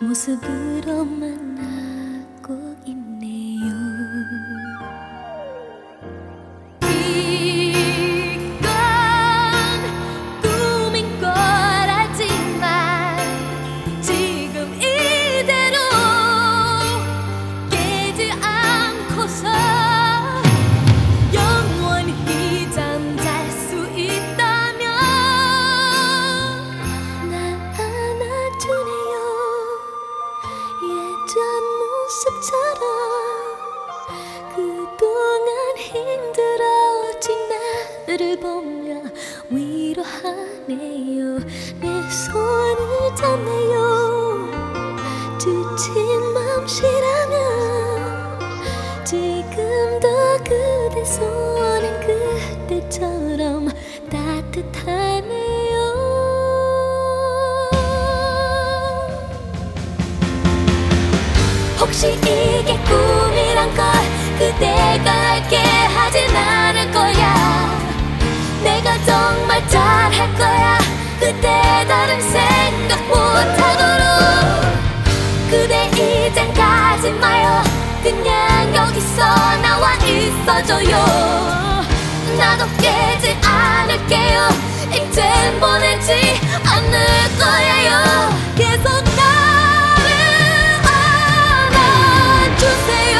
모습으로만 하고 있네요. 이건 꿈인 걸 알지만 지금 이대로 깨지 않고서 영원히 잠잘 수 있다면 날 안아주네요. 예전 모습처럼 그동안 힘들어진 나를 보며 위로하네요. 내 손을 잡네요. 지친 맘씨라면 지금도 그대 손은 그때처럼 따뜻하네요. 혹시 이게 꿈이란 걸 그대가 알게 하진 않을 거야. 내가 정말 잘할 거야. 그대 다른 생각 못하도록. 그대 이젠 가지 마요. 그냥 여기서 나와 있어줘요. 나도 깨지 않을게요. 이젠 보내지 않을 거예요. 계속 나를 안아주세요.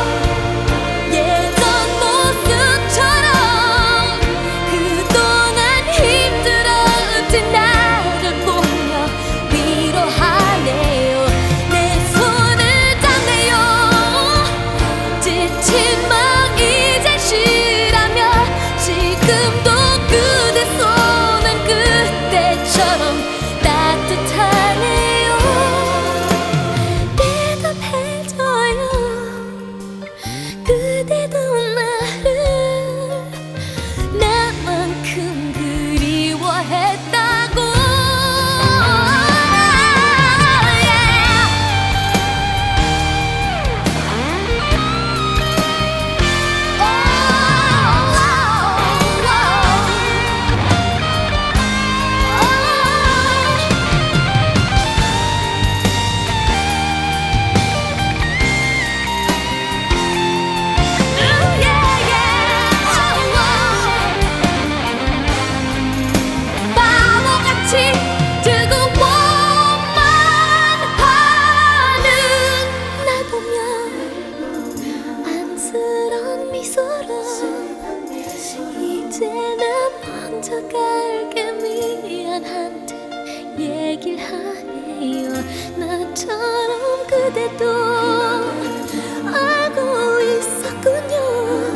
예전 모습처럼 그동안 힘들어진 나를 보며 위로하네요. 내 손을 잡네요. 지친 맘 이제 쉬라며 지금도 그대 손은 그때처럼 따뜻하네요. 대답해줘요. 그대도 나를 나만큼 그리워했다고. 바보같이 뜨거워만 하는 날 보며 안쓰러운 미소로 이제는 먼저 갈게 미안한 듯 얘기를 하네요. 나처럼 그대도 알고 있었군요.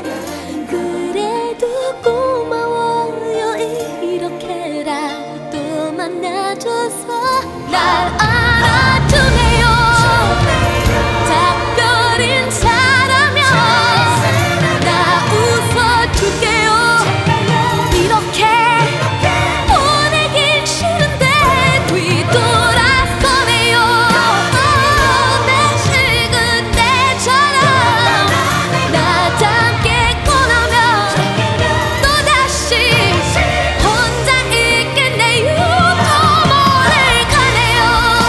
그래도 고마워요. 이렇게라도 만나줘서 날 알아주네요. 작별 인사라면 나 웃어줄게요. 이렇게 보내긴 싫은데 뒤돌아서네요. 다시 그때처럼 나 잠겠고 나면 또다시 혼자 있겠네요. 또 멀리 가네요.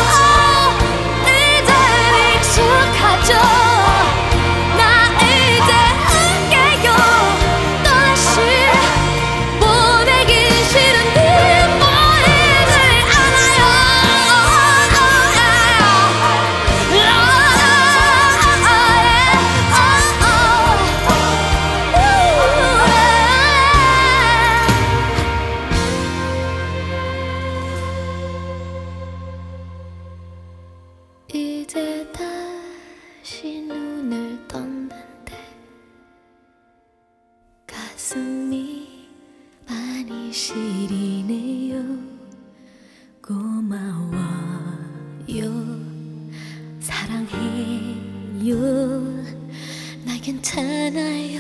이제 익숙하죠. 나 이제 할게요. 또다시 보내긴 싫은데 보이지 않아요. 이제 다시 눈을 떴는데 가슴이 많이 시리네요. 고마워요. 사랑해요. 나 괜찮아요.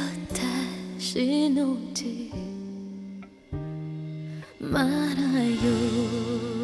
다시 오지 말아요.